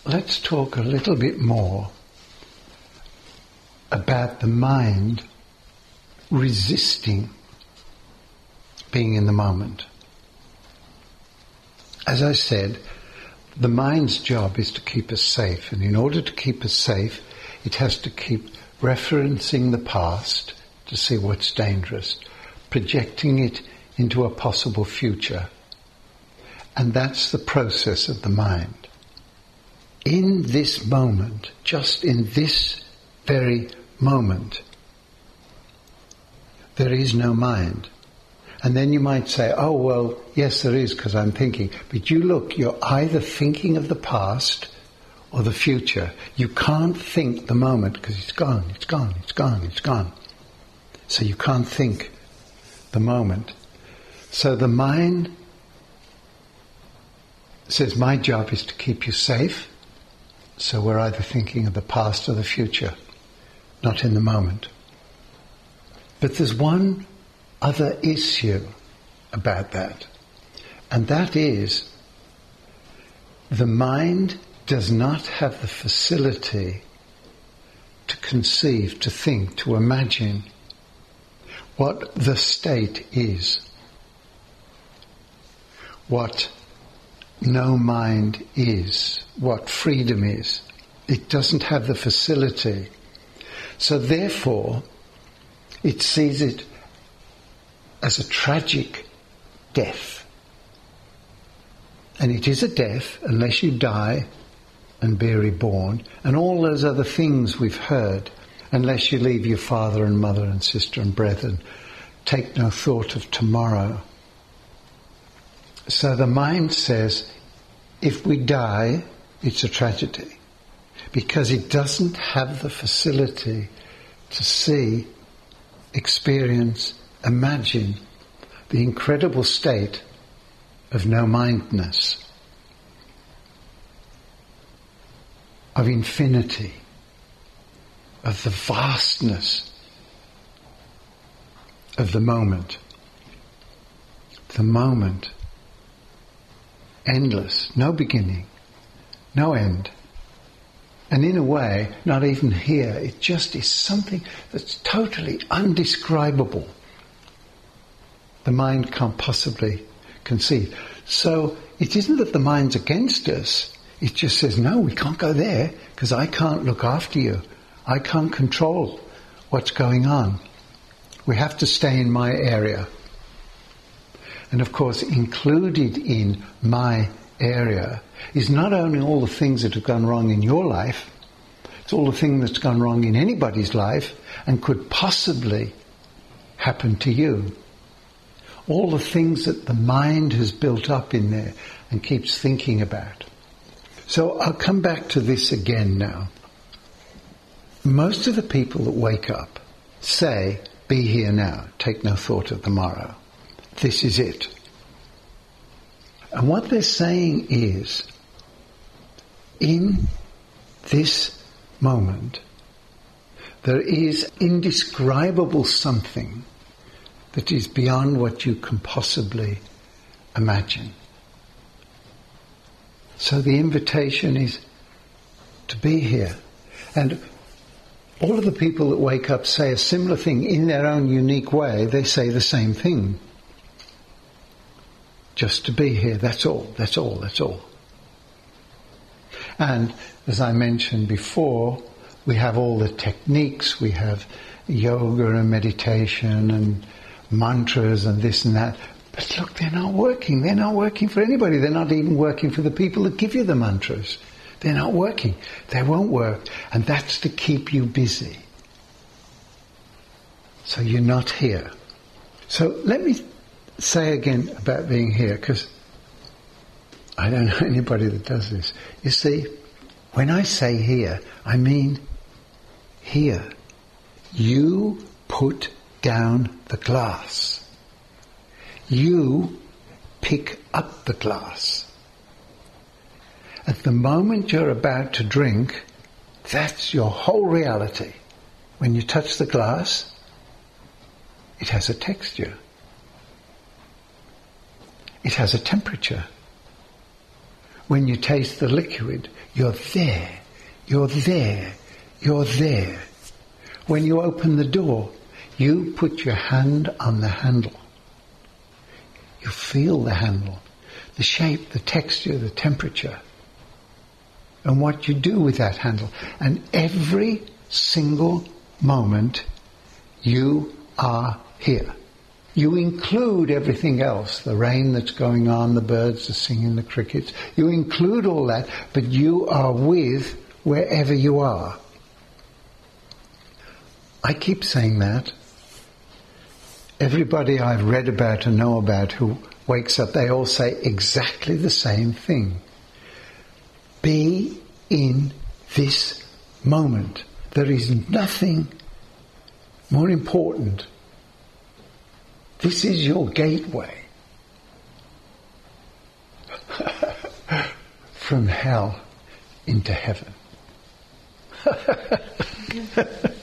let's talk a little bit more about the mind resisting being in the moment. As I said, the mind's job is to keep us safe, and in order to keep us safe, it has to keep referencing the past to see what's dangerous, projecting it into a possible future. And that's the process of the mind. In this moment, just in this very moment, there is no mind. And then you might say, oh, well, yes, there is, because I'm thinking. But you look, you're either thinking of the past or the future. You can't think the moment because it's gone, it's gone, it's gone, it's gone. So you can't think the moment. So the mind says, my job is to keep you safe. So we're either thinking of the past or the future, not in the moment. But there's one other issue about that, and that is the mind does not have the facility to conceive, to think, to imagine what the state is, what no mind is, what freedom is. It doesn't have the facility. So therefore, it sees it as a tragic death. And it is a death unless you die and be reborn, and all those other things we've heard, unless you leave your father and mother and sister and brethren, take no thought of tomorrow. So the mind says, if we die, it's a tragedy, because it doesn't have the facility to see, experience, imagine the incredible state of no-mindedness, of infinity, of the vastness of the moment. The moment, endless, no beginning, no end. And in a way, not even here, it just is something that's totally undescribable. The mind can't possibly conceive. So it isn't that the mind's against us. It just says, no, we can't go there because I can't look after you. I can't control what's going on. We have to stay in my area. And of course, included in my area is not only all the things that have gone wrong in your life, it's all the things that's gone wrong in anybody's life and could possibly happen to you. All the things that the mind has built up in there and keeps thinking about. So I'll come back to this again now. Most of the people that wake up say, be here now, take no thought of tomorrow. This is it. And what they're saying is, in this moment, there is indescribable something that is beyond what you can possibly imagine. So the invitation is to be here. And all of the people that wake up say a similar thing in their own unique way. They say the same thing. Just to be here, that's all, that's all, that's all. And as I mentioned before, we have all the techniques. We have yoga and meditation and mantras and this and that. But look, they're not working. They're not working for anybody. They're not even working for the people that give you the mantras. They're not working. They won't work. And that's to keep you busy. So you're not here. So let me say again about being here, because I don't know anybody that does this. You see, when I say here, I mean here. You put down the glass. You pick up the glass. At the moment you're about to drink, that's your whole reality. When you touch the glass, it has a texture. It has a temperature. When you taste the liquid, you're there, you're there, you're there. When you open the door, you put your hand on the handle. You feel the handle, the shape, the texture, the temperature, and what you do with that handle. And every single moment, you are here. You include everything else, the rain that's going on, the birds, the singing, the crickets. You include all that, but you are with wherever you are. I keep saying that. Everybody I've read about and know about who wakes up, they all say exactly the same thing. Be in this moment. There is nothing more important. This is your gateway from hell into heaven.